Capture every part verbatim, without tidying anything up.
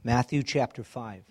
Matthew chapter five.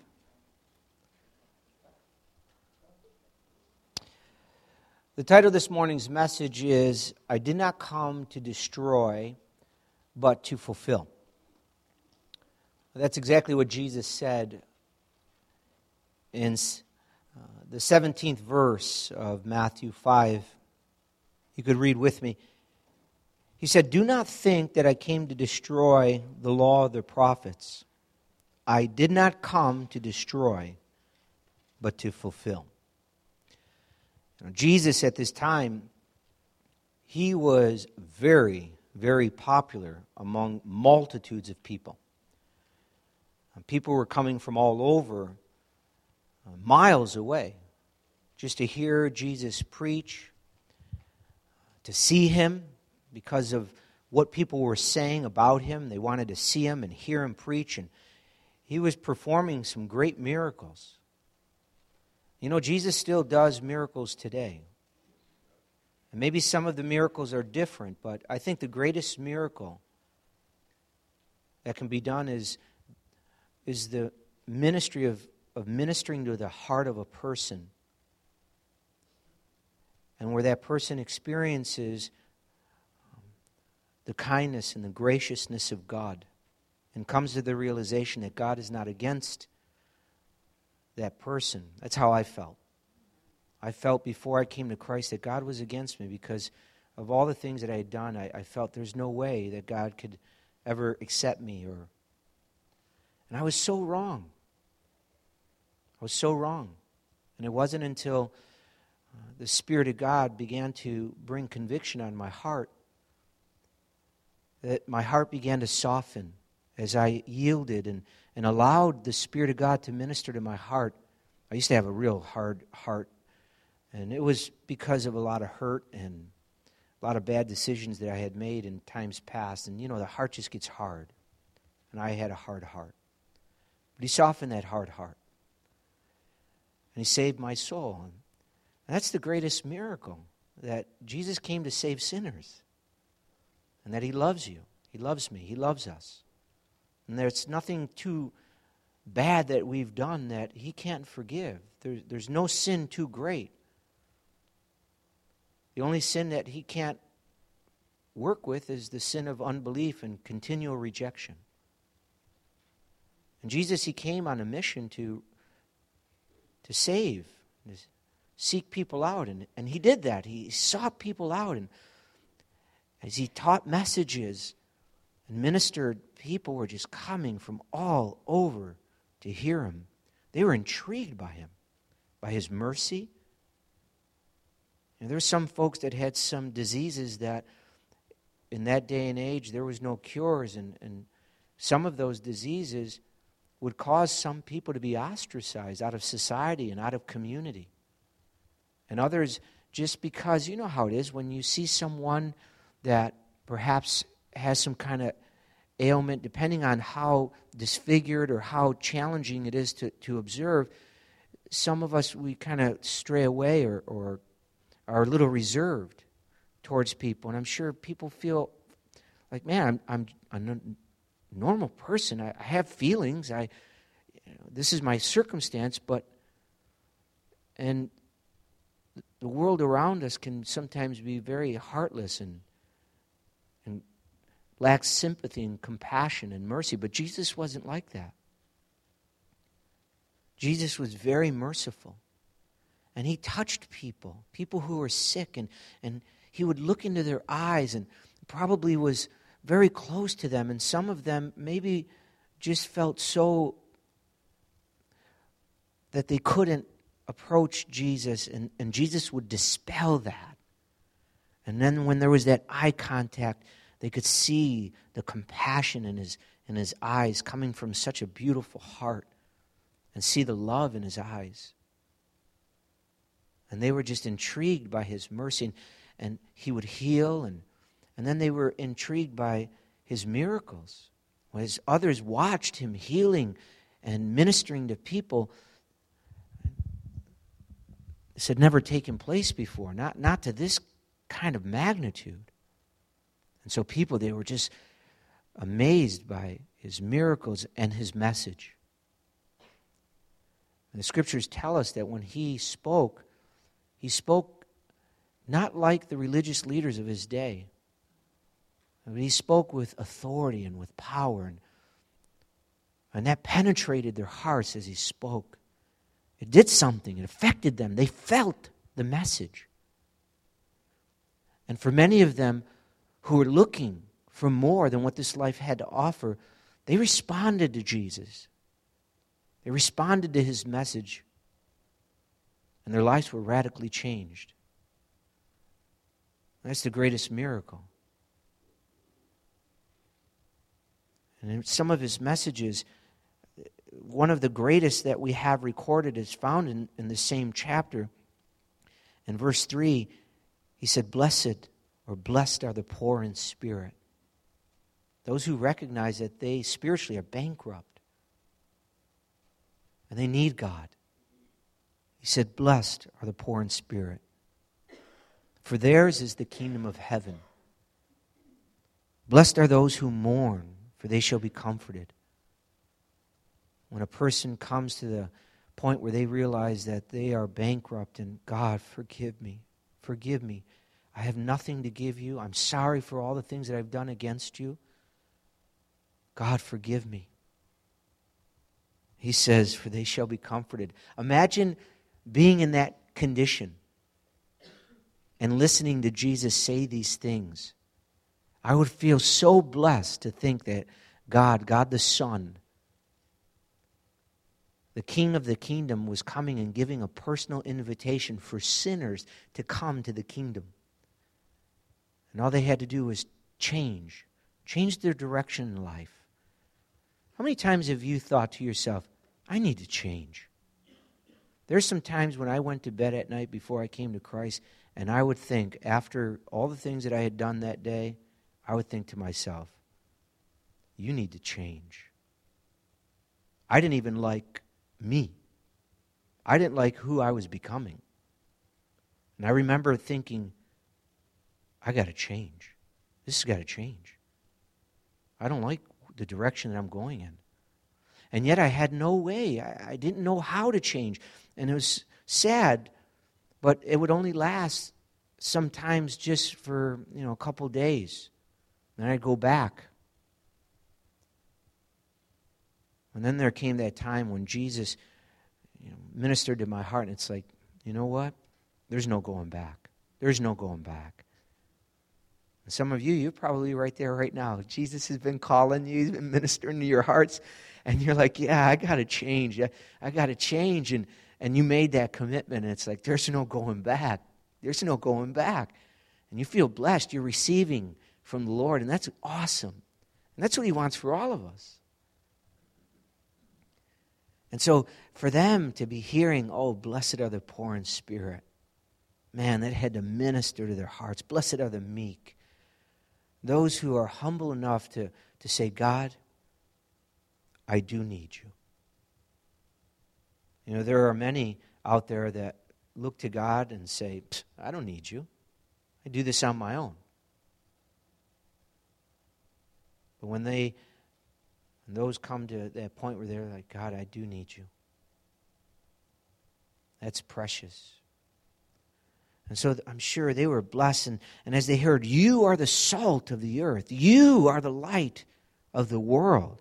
The title of this morning's message is, I did not come to destroy, but to fulfill. That's exactly what Jesus said in uh, the seventeenth verse of Matthew five. You could read with me. He said, "Do not think that I came to destroy the law of the prophets. I did not come to destroy, but to fulfill." You know, Jesus at this time, he was very, very popular among multitudes of people. People were coming from all over, uh, miles away, just to hear Jesus preach, to see him because of what people were saying about him. They wanted to see him and hear him preach, and he was performing some great miracles. You know, Jesus still does miracles today. And maybe some of the miracles are different, but I think the greatest miracle that can be done is, is the ministry of, of ministering to the heart of a person. And where that person experiences um, the kindness and the graciousness of God and comes to the realization that God is not against that person. That's how I felt. I felt before I came to Christ that God was against me because of all the things that I had done. I, I felt there's no way that God could ever accept me. Or, and I was so wrong. I was so wrong. And it wasn't until uh, the Spirit of God began to bring conviction on my heart that my heart began to soften as I yielded and and allowed the Spirit of God to minister to my heart. I used to have a real hard heart, and it was because of a lot of hurt and a lot of bad decisions that I had made in times past. And, you know, the heart just gets hard, and I had a hard heart. But he softened that hard heart, and he saved my soul. And that's the greatest miracle, that Jesus came to save sinners, and that he loves you. He loves me. He loves us. And there's nothing too bad that we've done that he can't forgive. There's, there's no sin too great. The only sin that he can't work with is the sin of unbelief and continual rejection. And Jesus, he came on a mission to, to save, to seek people out. And, and he did that. He sought people out. And as he taught messages and ministered, people were just coming from all over to hear him. They were intrigued by him, by his mercy. And there were some folks that had some diseases that in that day and age there was no cures, and, and some of those diseases would cause some people to be ostracized out of society and out of community. And others, just because, you know how it is, when you see someone that perhaps has some kind of ailment, depending on how disfigured or how challenging it is to, to observe, some of us, we kind of stray away or, or are a little reserved towards people. And I'm sure people feel like, man, I'm, I'm a normal person. I, I have feelings. I, you know, this is my circumstance, but, and the world around us can sometimes be very heartless and and lacks sympathy and compassion and mercy. But Jesus wasn't like that. Jesus was very merciful. And he touched people, people who were sick, and, and he would look into their eyes and probably was very close to them. And some of them maybe just felt so that they couldn't approach Jesus, and, and Jesus would dispel that. And then when there was that eye contact, they could see the compassion in his, in his eyes coming from such a beautiful heart, and see the love in his eyes. And they were just intrigued by his mercy, and, and he would heal, and, and then they were intrigued by his miracles. As others watched him healing and ministering to people, this had never taken place before, not, not to this kind of magnitude. And so people, they were just amazed by his miracles and his message. And the scriptures tell us that when he spoke, he spoke not like the religious leaders of his day. But he spoke with authority and with power. And, and that penetrated their hearts as he spoke. It did something. It affected them. They felt the message. And for many of them who were looking for more than what this life had to offer, they responded to Jesus. They responded to his message. And their lives were radically changed. That's the greatest miracle. And in some of his messages, one of the greatest that we have recorded is found in, in the same chapter. In verse three, he said, "Blessed or blessed are the poor in spirit." Those who recognize that they spiritually are bankrupt. And they need God. He said, "Blessed are the poor in spirit, for theirs is the kingdom of heaven. Blessed are those who mourn, for they shall be comforted." When a person comes to the point where they realize that they are bankrupt and, "God, forgive me, forgive me. I have nothing to give you. I'm sorry for all the things that I've done against you. God, forgive me." He says, "For they shall be comforted." Imagine being in that condition and listening to Jesus say these things. I would feel so blessed to think that God, God the Son, the King of the kingdom, was coming and giving a personal invitation for sinners to come to the kingdom. And all they had to do was change, change their direction in life. How many times have you thought to yourself, "I need to change"? There's some times when I went to bed at night before I came to Christ, and I would think, after all the things that I had done that day, I would think to myself, "You need to change." I didn't even like me. I didn't like who I was becoming. And I remember thinking, I got to change. This has got to change. I don't like the direction that I'm going in. And yet I had no way. I, I didn't know how to change. And it was sad, but it would only last sometimes just for, you know, a couple days. Then I'd go back. And then there came that time when Jesus, you know, ministered to my heart, and it's like, you know what? There's no going back. There's no going back. And some of you, you're probably right there right now. Jesus has been calling you, he's been ministering to your hearts, and you're like, yeah, I got to change. I, I got to change. And, and you made that commitment, and it's like, there's no going back. There's no going back. And you feel blessed. You're receiving from the Lord, and that's awesome. And that's what he wants for all of us. And so for them to be hearing, "Oh, blessed are the poor in spirit," man, that had to minister to their hearts. Blessed are the meek. Those who are humble enough to, to say, "God, I do need you." You know, there are many out there that look to God and say, "I don't need you. I do this on my own." But when they, when those come to that point where they're like, "God, I do need you," that's precious. And so I'm sure they were blessed. And, and as they heard, "You are the salt of the earth. You are the light of the world."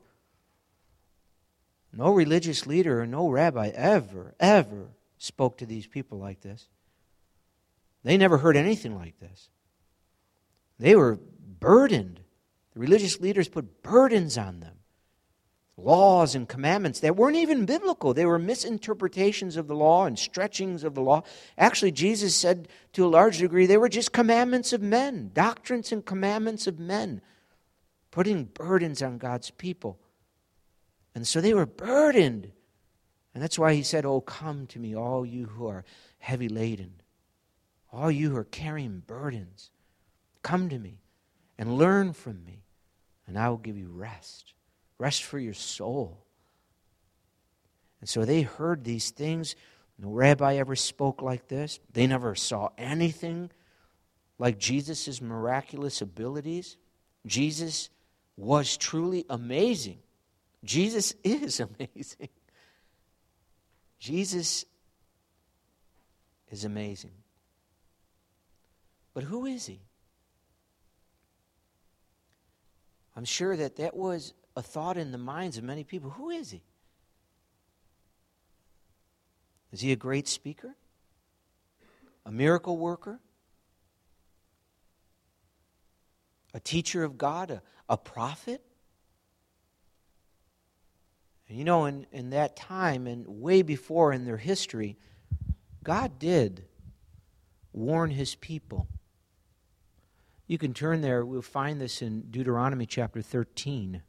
No religious leader or no rabbi ever, ever spoke to these people like this. They never heard anything like this. They were burdened. The religious leaders put burdens on them. Laws and commandments that weren't even biblical. They were misinterpretations of the law and stretchings of the law. Actually, Jesus said to a large degree they were just commandments of men, doctrines and commandments of men, putting burdens on God's people. And so they were burdened. And that's why he said, "Oh, come to me, all you who are heavy laden, all you who are carrying burdens. Come to me and learn from me, and I will give you rest. Rest for your soul." And so they heard these things. No rabbi ever spoke like this. They never saw anything like Jesus' miraculous abilities. Jesus was truly amazing. Jesus is amazing. Jesus is amazing. But who is he? I'm sure that that was a thought in the minds of many people. Who is he? Is he a great speaker? A miracle worker? A teacher of God? A, a prophet? And you know, in, in that time and way before in their history, God did warn his people. You can turn there. We'll find this in Deuteronomy chapter thirteen.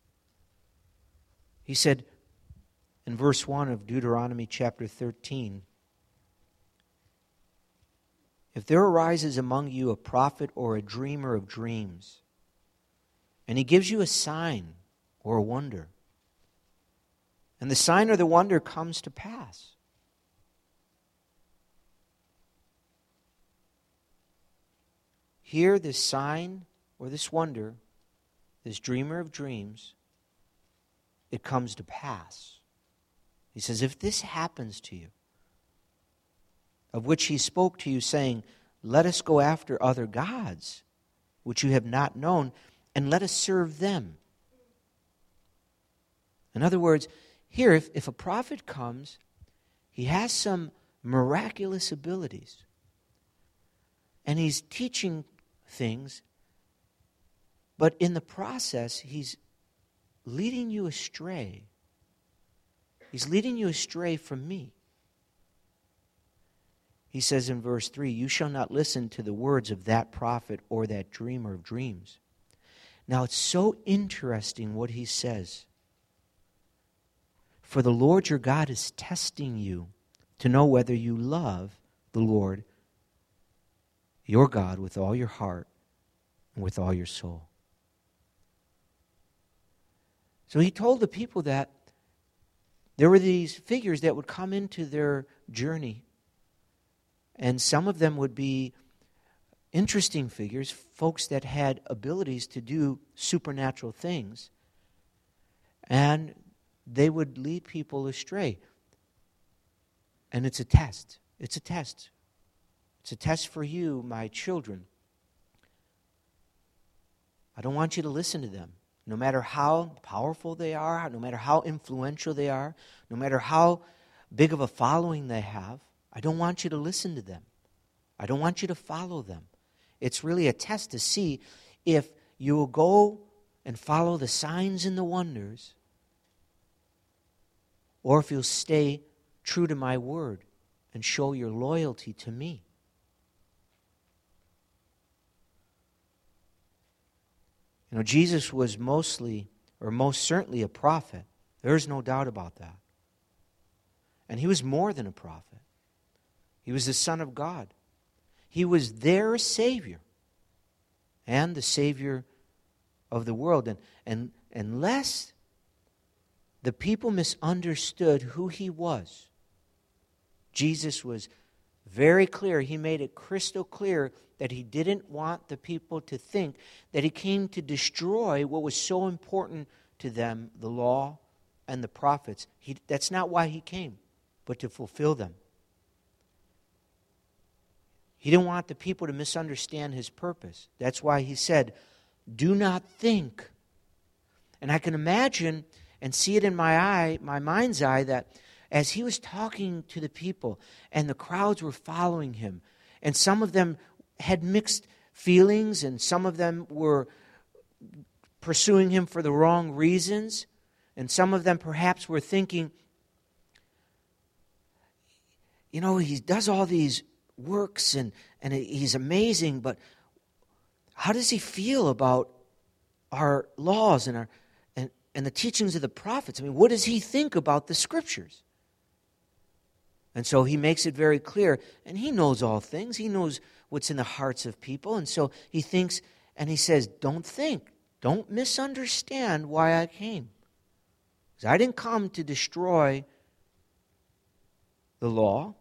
He said in verse one of Deuteronomy chapter thirteen, if there arises among you a prophet or a dreamer of dreams, and he gives you a sign or a wonder, and the sign or the wonder comes to pass, here, this sign or this wonder, this dreamer of dreams, it comes to pass. He says, if this happens to you, of which he spoke to you, saying, let us go after other gods, which you have not known, and let us serve them. In other words, here, if, if a prophet comes, he has some miraculous abilities, and he's teaching things, but in the process, he's leading you astray. He's leading you astray from me. He says in verse three, you shall not listen to the words of that prophet or that dreamer of dreams. Now, it's so interesting what he says. For the Lord your God is testing you to know whether you love the Lord your God with all your heart and with all your soul. So he told the people that there were these figures that would come into their journey, and some of them would be interesting figures, folks that had abilities to do supernatural things, and they would lead people astray. And it's a test. It's a test. It's a test for you, my children. I don't want you to listen to them. No matter how powerful they are, no matter how influential they are, no matter how big of a following they have, I don't want you to listen to them. I don't want you to follow them. It's really a test to see if you will go and follow the signs and the wonders, or if you'll stay true to my word and show your loyalty to me. You know, Jesus was mostly, or most certainly, a prophet. There's no doubt about that. And he was more than a prophet. He was the Son of God. He was their Savior and the Savior of the world. And, and unless the people misunderstood who he was, Jesus was very clear. He made it crystal clear that he didn't want the people to think that he came to destroy what was so important to them, the law and the prophets. He, that's not why he came, but to fulfill them. He didn't want the people to misunderstand his purpose. That's why he said, do not think. And I can imagine and see it in my eye, my mind's eye, that as he was talking to the people and the crowds were following him, and some of them had mixed feelings and some of them were pursuing him for the wrong reasons, and some of them perhaps were thinking, you know, he does all these works and, and he's amazing, but how does he feel about our laws and our and, and the teachings of the prophets? I mean, what does he think about the Scriptures? And so he makes it very clear, and he knows all things. He knows what's in the hearts of people, and so he thinks, and he says, don't think, don't misunderstand why I came. Because I didn't come to destroy the law.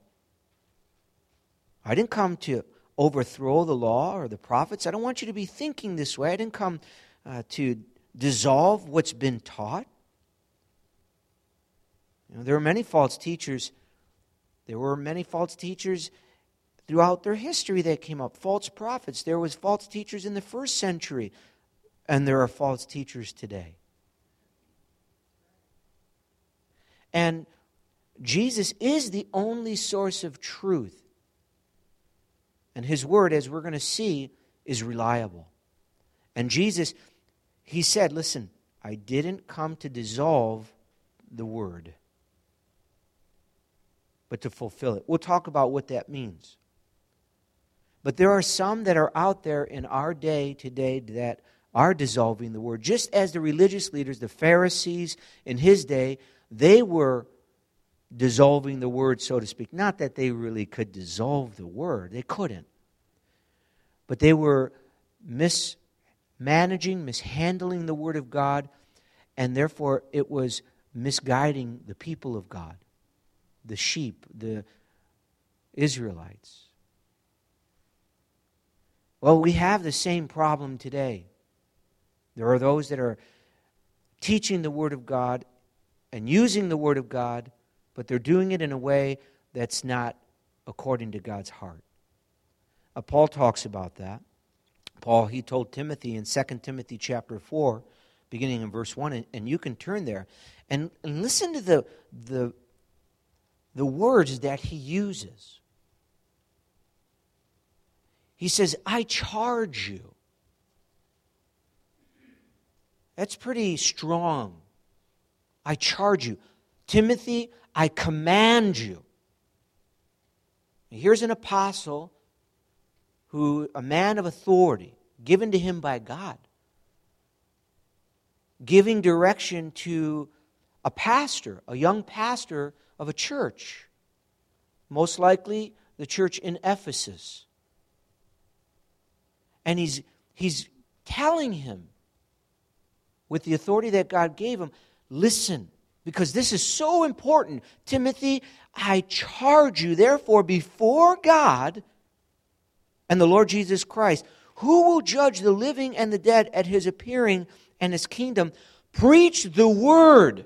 I didn't come to overthrow the law or the prophets. I don't want you to be thinking this way. I didn't come uh, to dissolve what's been taught. You know, there are many false teachers There were many false teachers throughout their history that came up. False prophets. There was false teachers in the first century, and there are false teachers today. And Jesus is the only source of truth. And His Word, as we're going to see, is reliable. And Jesus, He said, listen, I didn't come to dissolve the Word, but to fulfill it. We'll talk about what that means. But there are some that are out there in our day today that are dissolving the Word. Just as the religious leaders, the Pharisees in His day, they were dissolving the Word, so to speak. Not that they really could dissolve the Word. They couldn't. But they were mismanaging, mishandling the Word of God, and therefore it was misguiding the people of God, the sheep, the Israelites. Well, we have the same problem today. There are those that are teaching the Word of God and using the Word of God, but they're doing it in a way that's not according to God's heart. Uh, Paul talks about that. Paul, he told Timothy in Second Timothy chapter four, beginning in verse one, and, and you can turn there, and, and listen to the, the, the words that he uses. He says, I charge you. That's pretty strong. I charge you. Timothy, I command you. Here's an apostle who, a man of authority, given to him by God, giving direction to a pastor, a young pastor of a church, most likely the church in Ephesus. And he's, he's telling him, with the authority that God gave him, listen, because this is so important. Timothy, I charge you, therefore, before God and the Lord Jesus Christ, who will judge the living and the dead at His appearing and His kingdom, preach the word.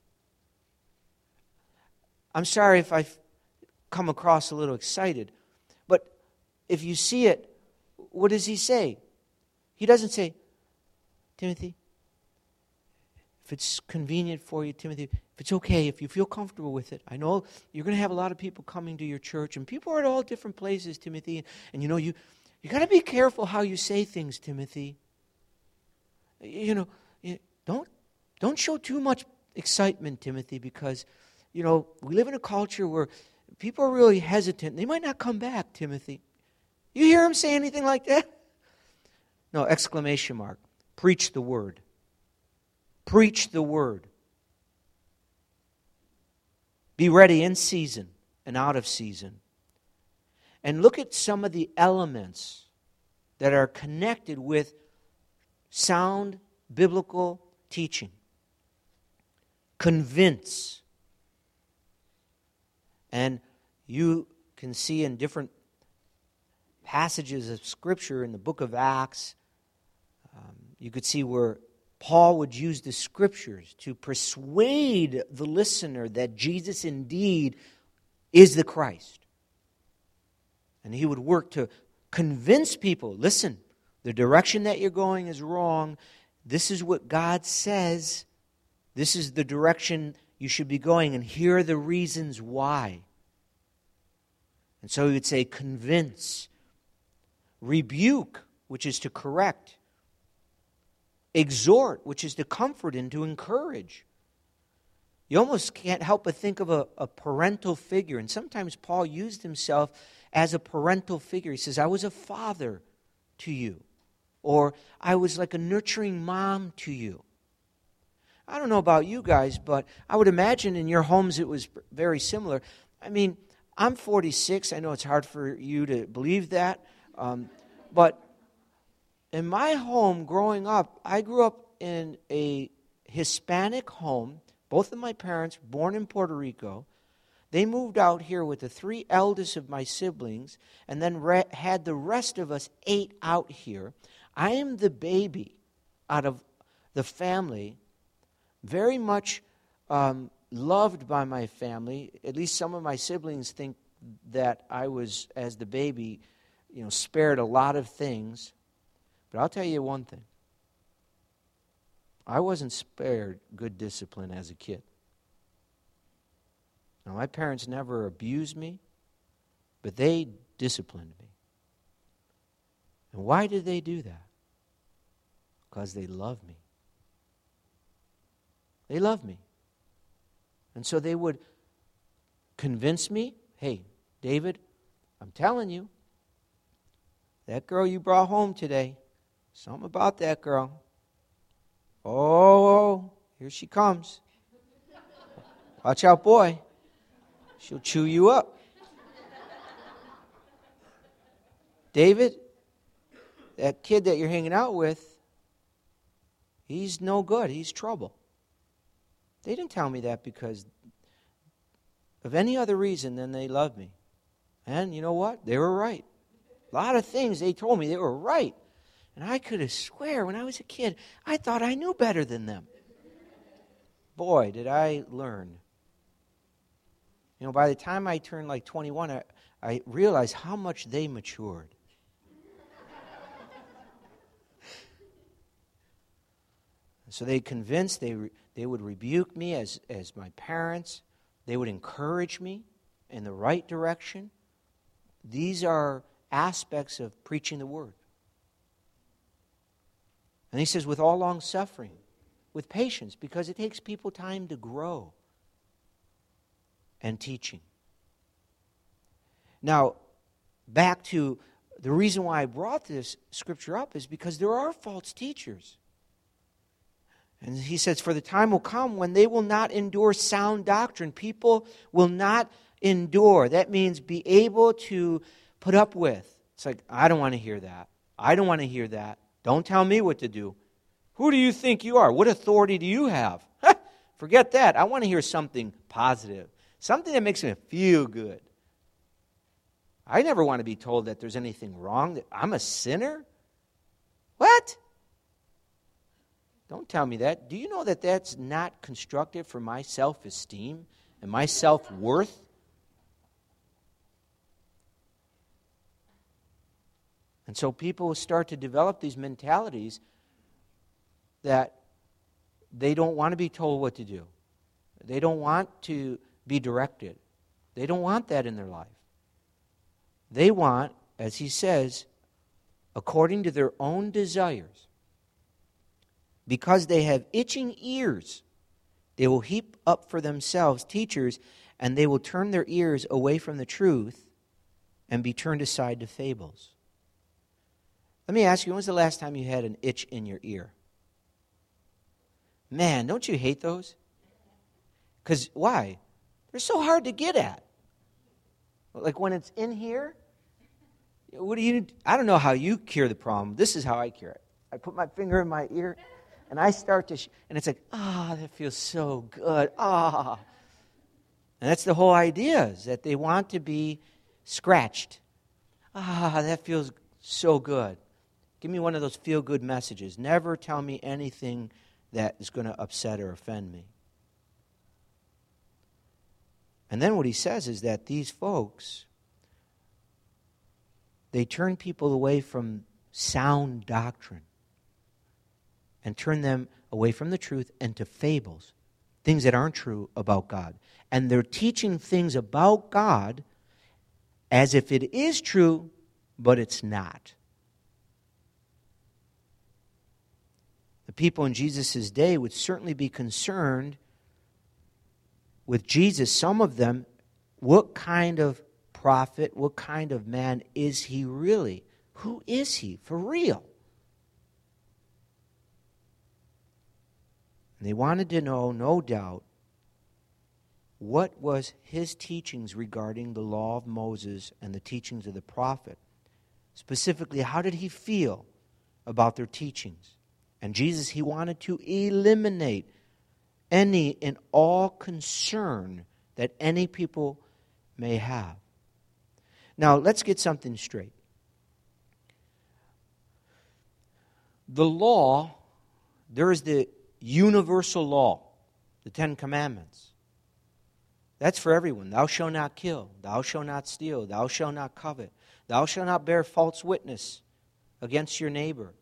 I'm sorry if I've come across a little excited, but if you see it, what does he say? He doesn't say, Timothy, if it's convenient for you, Timothy, if it's okay, if you feel comfortable with it. I know you're going to have a lot of people coming to your church, and people are at all different places, Timothy. And you know, you you got to be careful how you say things, Timothy. You know, you, don't don't show too much excitement, Timothy, because you know we live in a culture where people are really hesitant. They might not come back, Timothy. You hear him say anything like that? No, exclamation mark. Preach the word. Preach the word. Be ready in season and out of season. And look at some of the elements that are connected with sound biblical teaching. Convince. And you can see in different passages of Scripture in the book of Acts, um, you could see where Paul would use the Scriptures to persuade the listener that Jesus indeed is the Christ. And he would work to convince people, listen, the direction that you're going is wrong. This is what God says. This is the direction you should be going, and here are the reasons why. And so he would say, convince. Rebuke, which is to correct. Exhort, which is to comfort and to encourage. You almost can't help but think of a, a parental figure. And sometimes Paul used himself as a parental figure. He says, I was a father to you. Or I was like a nurturing mom to you. I don't know about you guys, but I would imagine in your homes it was very similar. I mean, I'm forty-six. I know it's hard for you to believe that. Um, but in my home growing up, I grew up in a Hispanic home. Both of my parents, born in Puerto Rico, they moved out here with the three eldest of my siblings and then re- had the rest of us eight out here. I am the baby out of the family, very much um, loved by my family. At least some of my siblings think that I was, as the baby, you know, spared a lot of things. But I'll tell you one thing. I wasn't spared good discipline as a kid. Now, my parents never abused me, but they disciplined me. And why did they do that? Because they love me. They love me. And so they would convince me, hey, David, I'm telling you, that girl you brought home today, something about that girl. Oh, here she comes. Watch out, boy. She'll chew you up. David, that kid that you're hanging out with, he's no good. He's trouble. They didn't tell me that because of any other reason than they loved me. And you know what? They were right. A lot of things they told me, they were right. And I could have swear when I was a kid, I thought I knew better than them. Boy, did I learn. You know, by the time I turned like twenty-one, I, I realized how much they matured. So they convinced, they re, they would rebuke me as, as my parents. They would encourage me in the right direction. These are aspects of preaching the word. And he says, with all long suffering, with patience, because it takes people time to grow, and teaching. Now, back to the reason why I brought this scripture up is because there are false teachers. And he says, for the time will come when they will not endure sound doctrine. People will not endure. That means be able to put up with. It's like, I don't want to hear that. I don't want to hear that. Don't tell me what to do. Who do you think you are? What authority do you have? Forget that. I want to hear something positive. Something that makes me feel good. I never want to be told that there's anything wrong, that I'm a sinner. What? Don't tell me that. Do you know that that's not constructive for my self-esteem and my self-worth? And so people start to develop these mentalities that they don't want to be told what to do. They don't want to be directed. They don't want that in their life. They want, as he says, according to their own desires. Because they have itching ears, they will heap up for themselves teachers, and they will turn their ears away from the truth and be turned aside to fables. Let me ask you, when was the last time you had an itch in your ear? Man, don't you hate those? Because why? They're so hard to get at. Like when it's in here, what do you, I don't know how you cure the problem. This is how I cure it. I put my finger in my ear, and I start to, sh- and it's like, ah, oh, that feels so good. Ah. Oh. And that's the whole idea, is that they want to be scratched. Ah, oh, that feels so good. Give me one of those feel-good messages. Never tell me anything that is going to upset or offend me. And then what he says is that these folks, they turn people away from sound doctrine and turn them away from the truth into fables, things that aren't true about God. And they're teaching things about God as if it is true, but it's not. The people in Jesus' day would certainly be concerned with Jesus, some of them, what kind of prophet, what kind of man is he really? Who is he for real? And they wanted to know, no doubt, what was his teachings regarding the law of Moses and the teachings of the prophet. Specifically, how did he feel about their teachings? And Jesus, he wanted to eliminate any and all concern that any people may have. Now, let's get something straight. The law, there is the universal law, the Ten Commandments. That's for everyone. Thou shalt not kill. Thou shalt not steal. Thou shalt not covet. Thou shalt not bear false witness against your neighbor.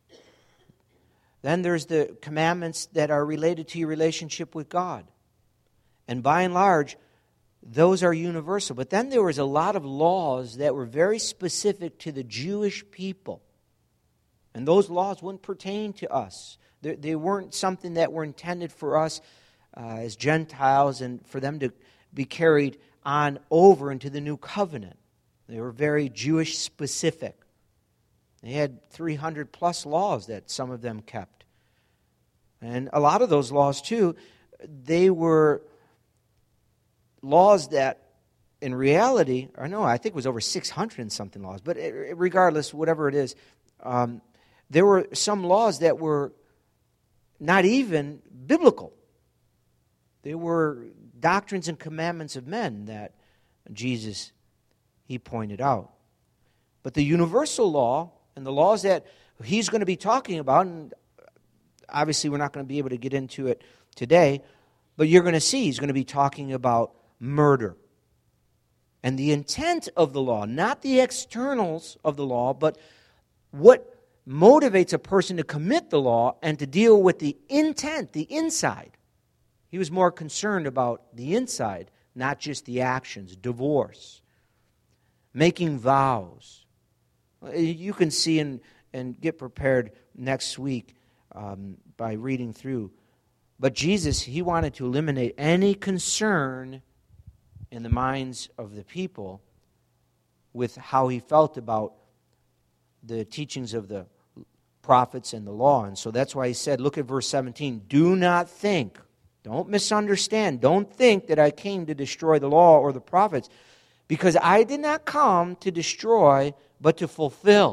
Then there's the commandments that are related to your relationship with God. And by and large, those are universal. But then there was a lot of laws that were very specific to the Jewish people. And those laws wouldn't pertain to us. They, they weren't something that were intended for us uh, as Gentiles and for them to be carried on over into the new covenant. They were very Jewish specific. They had three hundred plus laws that some of them kept. And a lot of those laws, too, they were laws that in reality, or no, I think it was over six hundred and something laws, but regardless, whatever it is, um, there were some laws that were not even biblical. They were doctrines and commandments of men that Jesus, he pointed out. But the universal law and the laws that he's going to be talking about, and obviously we're not going to be able to get into it today, but you're going to see he's going to be talking about murder. And the intent of the law, not the externals of the law, but what motivates a person to commit the law and to deal with the intent, the inside. He was more concerned about the inside, not just the actions. Divorce, making vows. You can see and, and get prepared next week um, by reading through. But Jesus, he wanted to eliminate any concern in the minds of the people with how he felt about the teachings of the prophets and the law. And so that's why he said, look at verse seventeen, do not think, don't misunderstand, don't think that I came to destroy the law or the prophets, because I did not come to destroy, but to fulfill.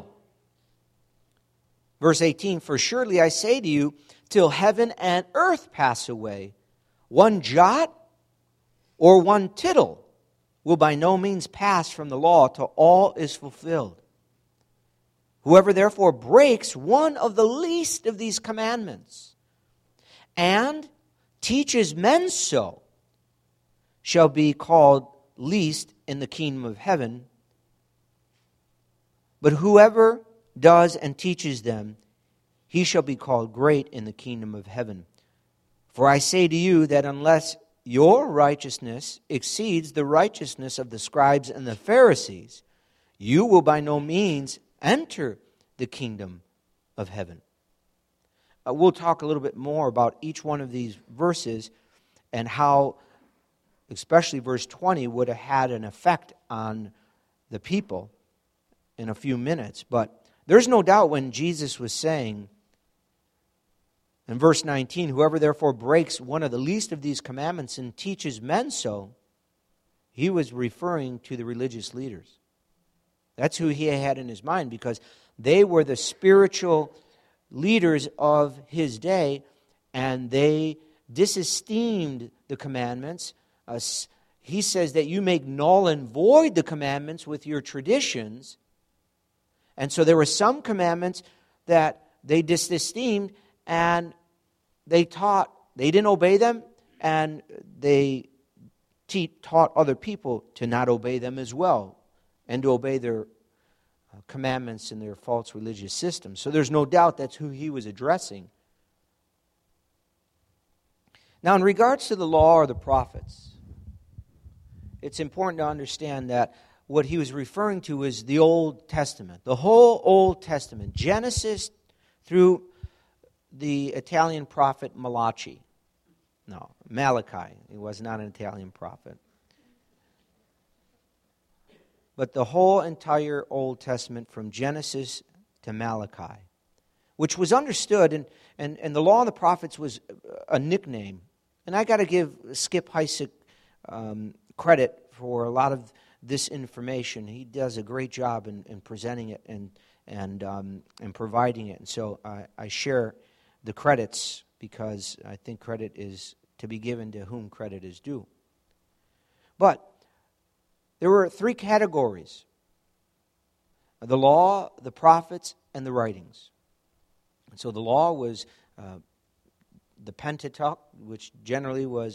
Verse eighteen, for surely I say to you, till heaven and earth pass away, one jot or one tittle will by no means pass from the law till all is fulfilled. Whoever therefore breaks one of the least of these commandments and teaches men so shall be called least in the kingdom of heaven. But whoever does and teaches them, he shall be called great in the kingdom of heaven. For I say to you that unless your righteousness exceeds the righteousness of the scribes and the Pharisees, you will by no means enter the kingdom of heaven. Uh, we'll talk a little bit more about each one of these verses and how, especially verse twenty, would have had an effect on the people in a few minutes. But there's no doubt when Jesus was saying in verse nineteen, whoever therefore breaks one of the least of these commandments and teaches men so, he was referring to the religious leaders. That's who he had in his mind, because they were the spiritual leaders of his day, and they disesteemed the commandments. Uh, he says that you make null and void the commandments with your traditions. And so there were some commandments that they disesteemed, and they taught, they didn't obey them, and they te- taught other people to not obey them as well, and to obey their uh, commandments and their false religious systems. So there's no doubt that's who he was addressing. Now, in regards to the law or the prophets, it's important to understand that what he was referring to is the Old Testament, the whole Old Testament, Genesis through the Italian prophet Malachi. No, Malachi. He was not an Italian prophet. But the whole entire Old Testament from Genesis to Malachi, which was understood, and, and, and the law and the prophets was a nickname. And I got to give Skip Heissick um, credit for a lot of this information. He does a great job in, in presenting it and and um, and providing it. And so I, I share the credits because I think credit is to be given to whom credit is due. But there were three categories: the law, the prophets, and the writings. And so the law was uh, the Pentateuch, which generally was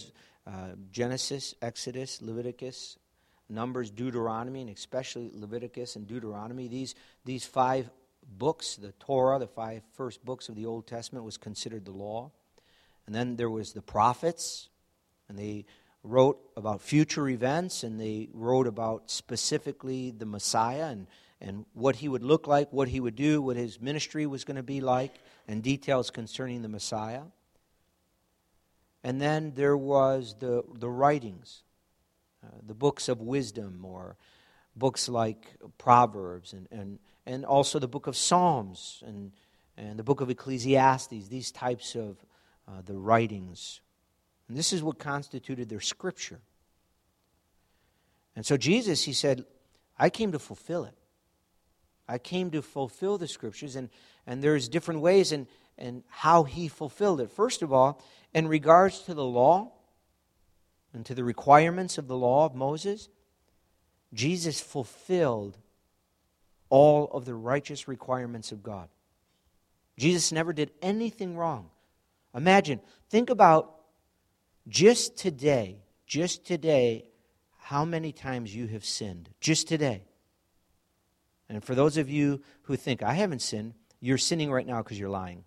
uh, Genesis, Exodus, Leviticus, Numbers, Deuteronomy, and especially Leviticus and Deuteronomy. These, these five books, the Torah, the five first books of the Old Testament, was considered the law. And then there was the prophets, and they wrote about future events, and they wrote about specifically the Messiah and, and what he would look like, what he would do, what his ministry was going to be like, and details concerning the Messiah. And then there was the, the writings, uh, the books of wisdom, or books like Proverbs, and, and, and also the book of Psalms, and, and the book of Ecclesiastes, these types of uh, the writings. And this is what constituted their scripture. And so Jesus, he said, I came to fulfill it. I came to fulfill the scriptures, and, and there's different ways in, in how he fulfilled it. First of all, in regards to the law and to the requirements of the law of Moses, Jesus fulfilled all of the righteous requirements of God. Jesus never did anything wrong. Imagine, think about just today, just today, how many times you have sinned. Just today. And for those of you who think, I haven't sinned, you're sinning right now because you're lying.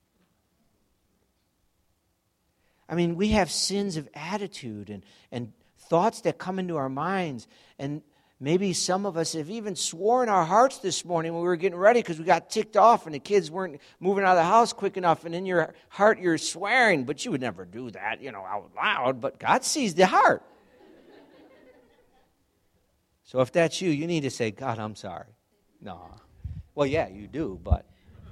I mean, we have sins of attitude and, and thoughts that come into our minds. And maybe some of us have even sworn our hearts this morning when we were getting ready because we got ticked off and the kids weren't moving out of the house quick enough. And in your heart, you're swearing, but you would never do that, you know, out loud. But God sees the heart. So if that's you, you need to say, God, I'm sorry. No. Well, yeah, you do, but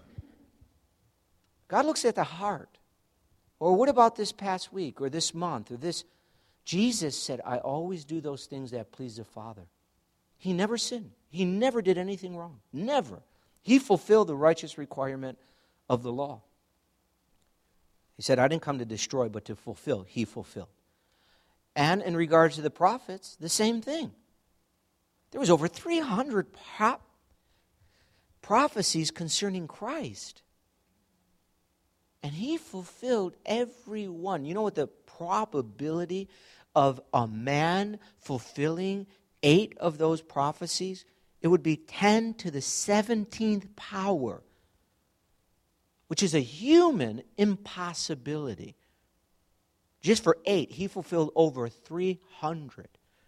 God looks at the heart. Or what about this past week or this month or this? Jesus said, I always do those things that please the Father. He never sinned. He never did anything wrong. Never. He fulfilled the righteous requirement of the law. He said, I didn't come to destroy, but to fulfill. He fulfilled. And in regards to the prophets, the same thing. There was over three hundred pro- prophecies concerning Christ. And he fulfilled every one. You know what the probability of a man fulfilling eight of those prophecies? It would be ten to the seventeenth power, which is a human impossibility. Just for eight, he fulfilled over three hundred.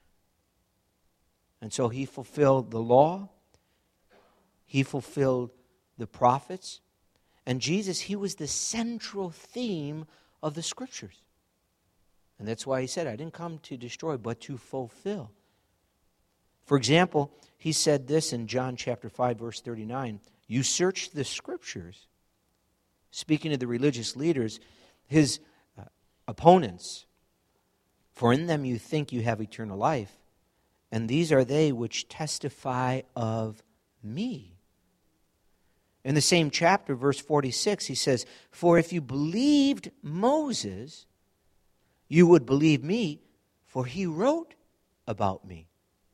And so he fulfilled the law. He fulfilled the prophets. And Jesus, he was the central theme of the Scriptures. And that's why he said, I didn't come to destroy, but to fulfill. For example, he said this in John chapter five, verse thirty-nine. You search the Scriptures. Speaking to the religious leaders, his uh, opponents. For in them you think you have eternal life. And these are they which testify of me. In the same chapter, verse forty-six, he says, for if you believed Moses, you would believe me, for he wrote about me.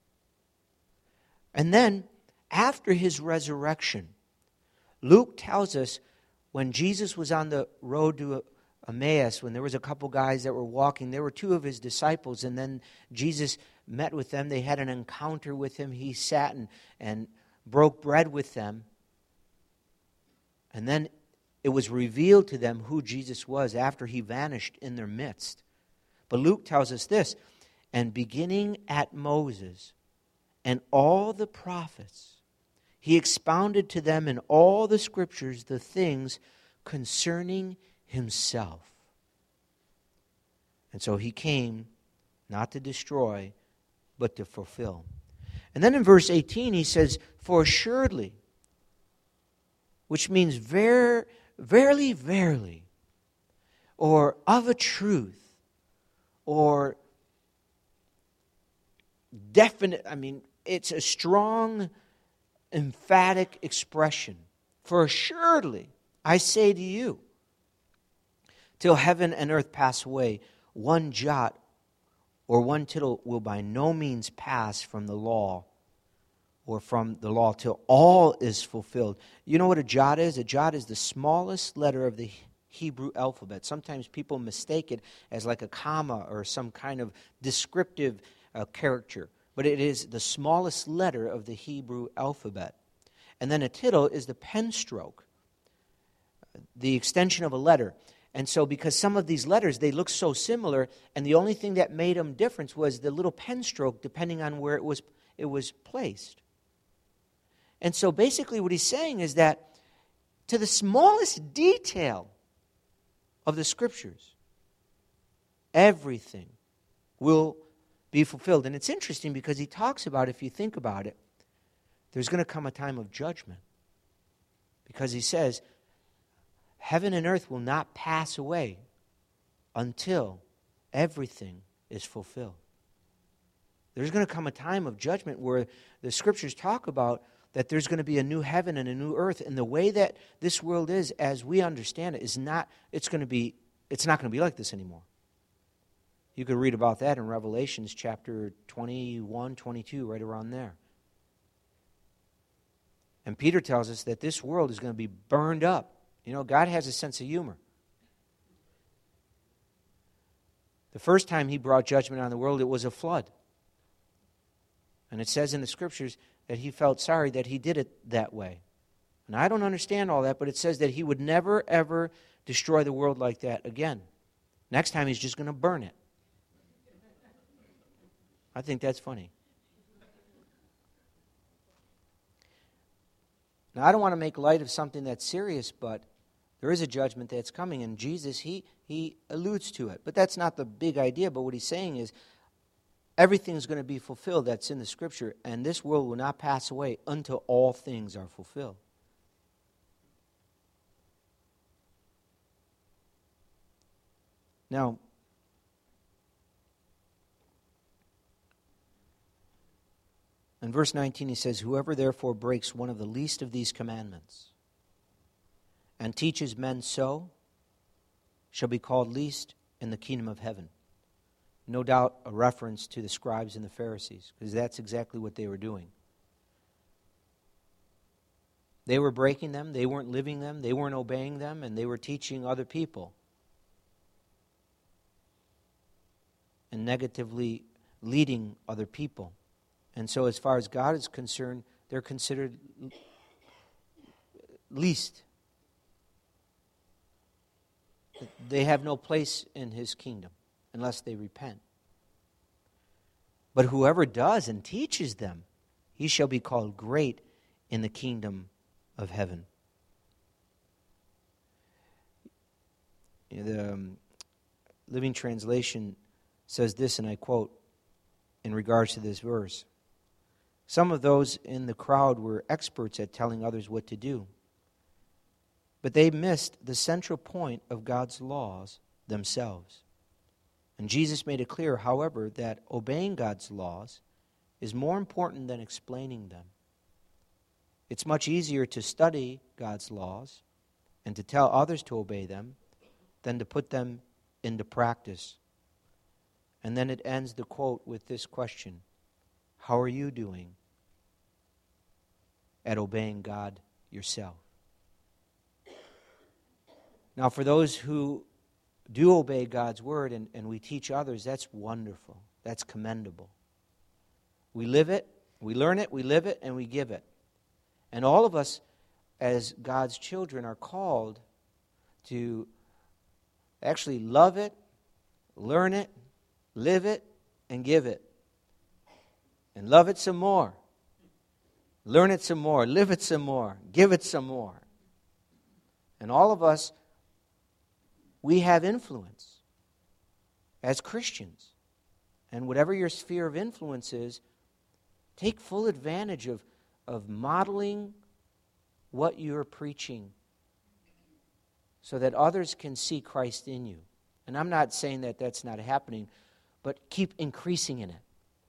And then, after his resurrection, Luke tells us when Jesus was on the road to Emmaus, when there was a couple guys that were walking, there were two of his disciples, and then Jesus met with them. They had an encounter with him. He sat and, and broke bread with them. And then it was revealed to them who Jesus was after he vanished in their midst. But Luke tells us this, and beginning at Moses and all the prophets, he expounded to them in all the Scriptures the things concerning himself. And so he came not to destroy, but to fulfill. And then in verse eighteen he says, for assuredly, which means ver, verily, verily, or of a truth, or definite, I mean, it's a strong, emphatic expression. For assuredly, I say to you, till heaven and earth pass away, one jot or one tittle will by no means pass from the law or from the law till all is fulfilled. You know what a jot is? A jot is the smallest letter of the Hebrew alphabet. Sometimes people mistake it as like a comma or some kind of descriptive uh, character. But it is the smallest letter of the Hebrew alphabet. And then a tittle is the pen stroke, the extension of a letter. And so because some of these letters, they look so similar, and the only thing that made them different was the little pen stroke depending on where it was, it was placed. And so basically what he's saying is that to the smallest detail of the Scriptures, everything will be fulfilled. And it's interesting because he talks about, if you think about it, there's going to come a time of judgment. Because he says, heaven and earth will not pass away until everything is fulfilled. There's going to come a time of judgment where the Scriptures talk about that there's going to be a new heaven and a new earth, and the way that this world is, as we understand it, is not, it's going to be, it's not going to be like this anymore. You could read about that in Revelations chapter twenty-one, twenty-two, right around there. And Peter tells us that this world is going to be burned up. You know, God has a sense of humor. The first time he brought judgment on the world, it was a flood. And it says in the Scriptures that he felt sorry that he did it that way. And I don't understand all that, but it says that he would never, ever destroy the world like that again. Next time he's just going to burn it. I think that's funny. Now, I don't want to make light of something that's serious, but there is a judgment that's coming, and Jesus, he, he alludes to it. But that's not the big idea, but what he's saying is everything is going to be fulfilled that's in the Scripture, and this world will not pass away until all things are fulfilled. Now, in verse nineteen he says, whoever therefore breaks one of the least of these commandments and teaches men so shall be called least in the kingdom of heaven. No doubt a reference to the scribes and the Pharisees, because that's exactly what they were doing. They were breaking them, they weren't living them, they weren't obeying them, and they were teaching other people. And negatively leading other people. And so as far as God is concerned, they're considered least. They have no place in his kingdom unless they repent. But whoever does and teaches them, he shall be called great in the kingdom of heaven. You know, the um, Living Translation says this, and I quote, in regards to this verse. Some of those in the crowd were experts at telling others what to do. But they missed the central point of God's laws themselves. And Jesus made it clear, however, that obeying God's laws is more important than explaining them. It's much easier to study God's laws and to tell others to obey them than to put them into practice. And then it ends the quote with this question: how are you doing at obeying God yourself? Now, for those who do obey God's word and, and we teach others, that's wonderful. That's commendable. We live it, we learn it, we live it, and we give it. And all of us as God's children are called to actually love it, learn it, live it, and give it. And love it some more. Learn it some more. Live it some more. Give it some more. And all of us, we have influence as Christians. And whatever your sphere of influence is, take full advantage of, of modeling what you're preaching so that others can see Christ in you. And I'm not saying that that's not happening, but keep increasing in it.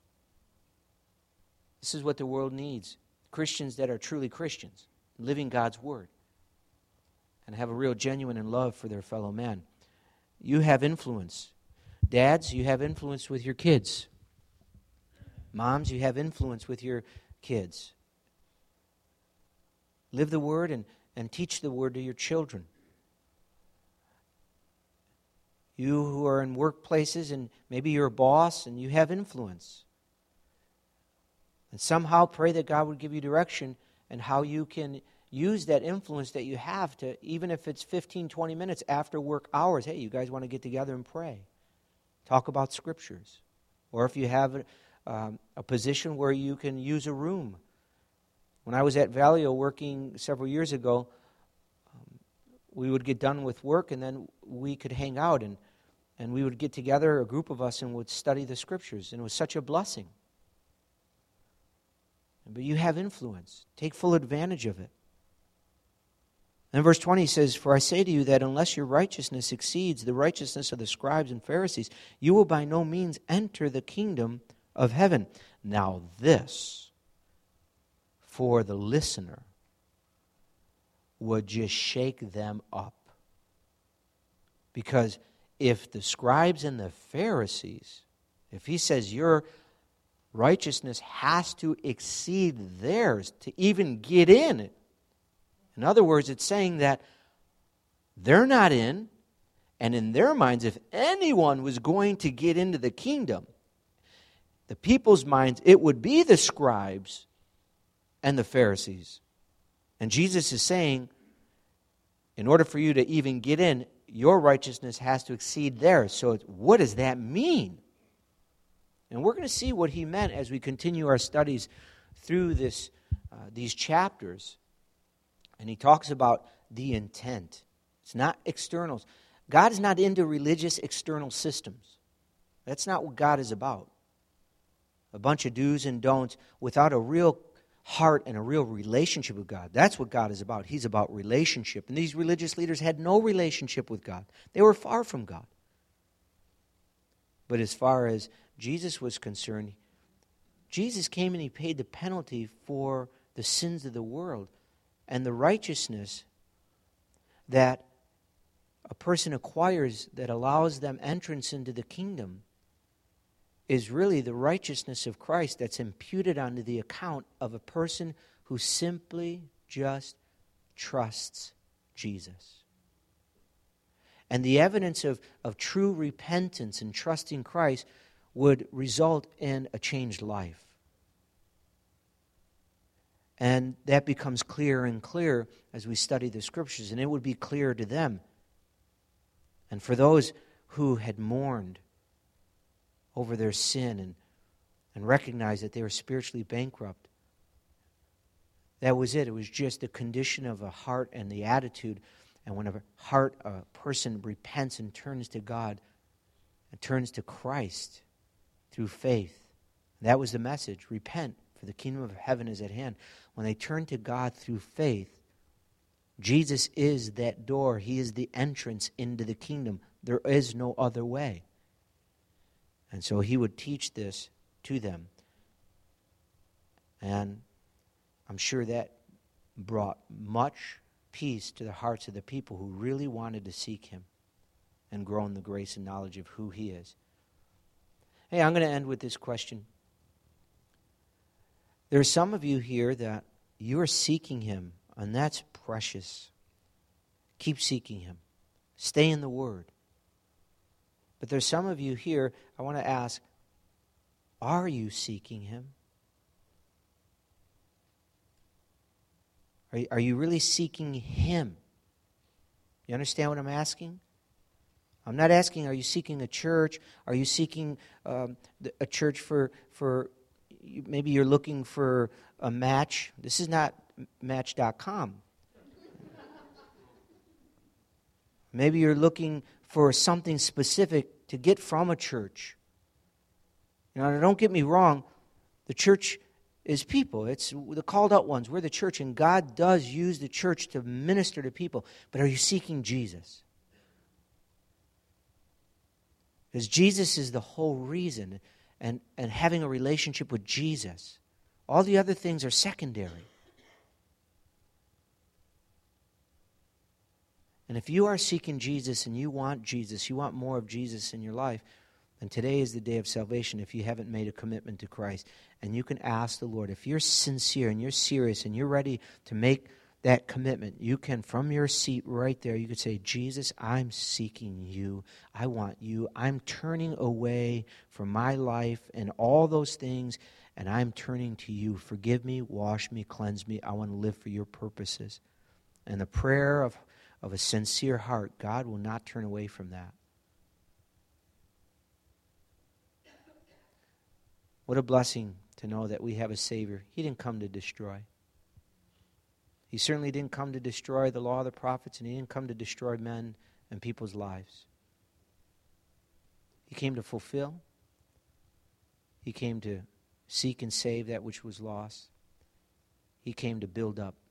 This is what the world needs. Christians that are truly Christians, living God's word, and have a real genuine love for their fellow man. You have influence. Dads, you have influence with your kids. Moms, you have influence with your kids. Live the word and, and teach the word to your children. You who are in workplaces and maybe you're a boss and you have influence. And somehow pray that God would give you direction and how you can use that influence that you have to, even if it's fifteen, twenty minutes after work hours, hey, you guys want to get together and pray. Talk about scriptures. Or if you have um, a position where you can use a room. When I was at Valio working several years ago, um, we would get done with work and then we could hang out and, and we would get together, a group of us, and would study the scriptures. And it was such a blessing. But you have influence. Take full advantage of it. And verse twenty says, "For I say to you that unless your righteousness exceeds the righteousness of the scribes and Pharisees, you will by no means enter the kingdom of heaven." Now this, for the listener, would just shake them up. Because if the scribes and the Pharisees, if he says your righteousness has to exceed theirs to even get in, in other words, it's saying that they're not in, and in their minds, if anyone was going to get into the kingdom, the people's minds, it would be the scribes and the Pharisees. And Jesus is saying, in order for you to even get in, your righteousness has to exceed theirs. So what does that mean? And we're going to see what he meant as we continue our studies through this, uh, these chapters. And he talks about the intent. It's not externals. God is not into religious external systems. That's not what God is about. A bunch of do's and don'ts without a real heart and a real relationship with God. That's what God is about. He's about relationship. And these religious leaders had no relationship with God. They were far from God. But as far as Jesus was concerned, Jesus came and he paid the penalty for the sins of the world. And the righteousness that a person acquires that allows them entrance into the kingdom is really the righteousness of Christ that's imputed onto the account of a person who simply just trusts Jesus. And the evidence of, of true repentance and trusting Christ would result in a changed life. And that becomes clearer and clearer as we study the Scriptures, and it would be clear to them. And for those who had mourned over their sin and, and recognized that they were spiritually bankrupt, that was it. It was just the condition of a heart and the attitude. And when a heart, a person repents and turns to God and turns to Christ through faith, that was the message. Repent, for the kingdom of heaven is at hand. When they turn to God through faith, Jesus is that door. He is the entrance into the kingdom. There is no other way. And so he would teach this to them. And I'm sure that brought much peace to the hearts of the people who really wanted to seek him and grow in the grace and knowledge of who he is. Hey, I'm going to end with this question. There are some of you here that you are seeking him, and that's precious. Keep seeking him. Stay in the Word. But there's some of you here, I want to ask, are you seeking him? Are you, are you really seeking him? You understand what I'm asking? I'm not asking, are you seeking a church? Are you seeking um, a church for for... Maybe you're looking for a match. This is not match dot com. Maybe you're looking for something specific to get from a church. You know, don't get me wrong. The church is people. It's the called out ones. We're the church, and God does use the church to minister to people. But are you seeking Jesus? Because Jesus is the whole reason. And, and having a relationship with Jesus. All the other things are secondary. And if you are seeking Jesus and you want Jesus, you want more of Jesus in your life, then today is the day of salvation if you haven't made a commitment to Christ. And you can ask the Lord, if you're sincere and you're serious and you're ready to make that commitment. You can, from your seat right there, you could say, Jesus, I'm seeking you. I want you. I'm turning away from my life and all those things, and I'm turning to you. Forgive me, wash me, cleanse me. I want to live for your purposes. And the prayer of, of a sincere heart, God will not turn away from that. What a blessing to know that we have a Savior. He didn't come to destroy. He certainly didn't come to destroy the law of the prophets, and he didn't come to destroy men and people's lives. He came to fulfill. He came to seek and save that which was lost. He came to build up.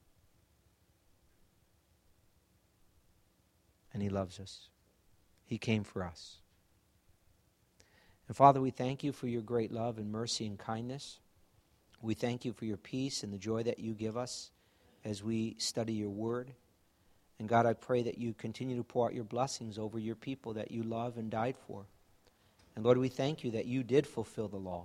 And he loves us. He came for us. And Father, we thank you for your great love and mercy and kindness. We thank you for your peace and the joy that you give us as we study your word. And God, I pray that you continue to pour out your blessings over your people that you love and died for. And Lord, we thank you that you did fulfill the law.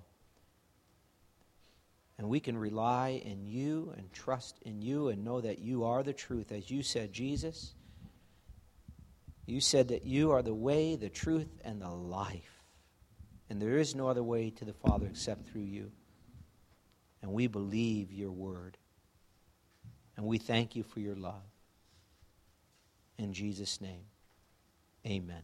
And we can rely in you and trust in you and know that you are the truth. As you said, Jesus, you said that you are the way, the truth, and the life. And there is no other way to the Father except through you. And we believe your word. And we thank you for your love. In Jesus' name, amen.